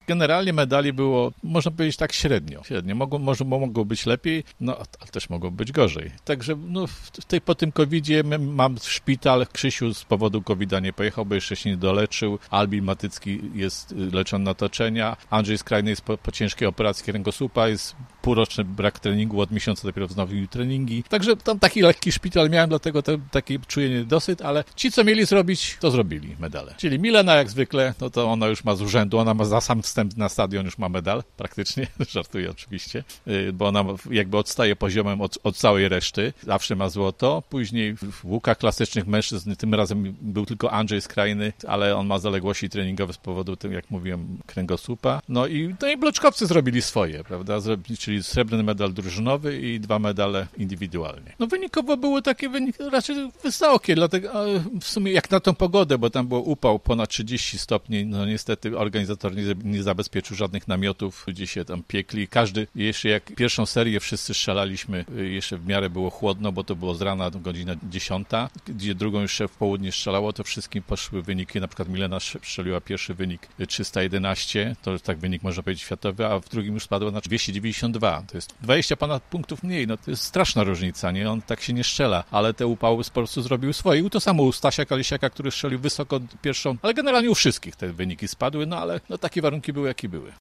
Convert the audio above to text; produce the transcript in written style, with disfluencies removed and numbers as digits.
generalnie medali było, można powiedzieć tak średnio. Mogło być lepiej, no ale też mogło być gorzej. Także no, po tym COVID-zie mam szpital, Krzysiu z powodu COVID-a nie pojechał, bo jeszcze się nie doleczył, Albin Matycki jest leczony na toczenia, Andrzej Skrajny jest po ciężkiej operacji kręgosłupa, jest półroczny brak treningu, od miesiąca dopiero wznowił treningi. Także tam taki lekki szpital miałem, dlatego taki czuję niedosyt, ale ci, co mieli zrobić, to zrobili medale. Czyli Milena jak zwykle, no to ona już ma z urzędu, ona ma za sam wstęp na stadion już ma medal, praktycznie, żartuję oczywiście, bo ona jakby odstaje poziomem od całej reszty, zawsze ma złoto. Później w łukach klasycznych mężczyzn, tym razem był tylko Andrzej Skrajny, ale on ma zaległości treningowe z powodu, jak mówiłem, kręgosłupa. No i bloczkowcy zrobili swoje, prawda, czyli srebrny medal drużynowy i 2 medale indywidualnie. No wynikowo były takie wyniki raczej wysokie, dlatego w sumie jak na tą pogodę, bo tam było upał ponad 30 stopni, no niestety organizator nie zabezpieczył żadnych namiotów, ludzie się tam piekli. Każdy, jeszcze jak pierwszą serię wszyscy strzelaliśmy, jeszcze w miarę było chłodno, bo to było z rana godzina 10, gdzie drugą już w południe strzelało, to wszystkim poszły wyniki, na przykład Milena strzeliła pierwszy wynik 311, to już tak wynik można powiedzieć światowy, a w drugim już spadło na 292. To jest 20 ponad punktów mniej, no to jest straszna różnica, nie? On tak się nie strzela, ale te upały po prostu zrobił swoje. I to samo u Stasia Kalisiaka, który strzelił wysoko pierwszą, ale generalnie u wszystkich te wyniki spadły, no ale no takie warunki były, jakie były.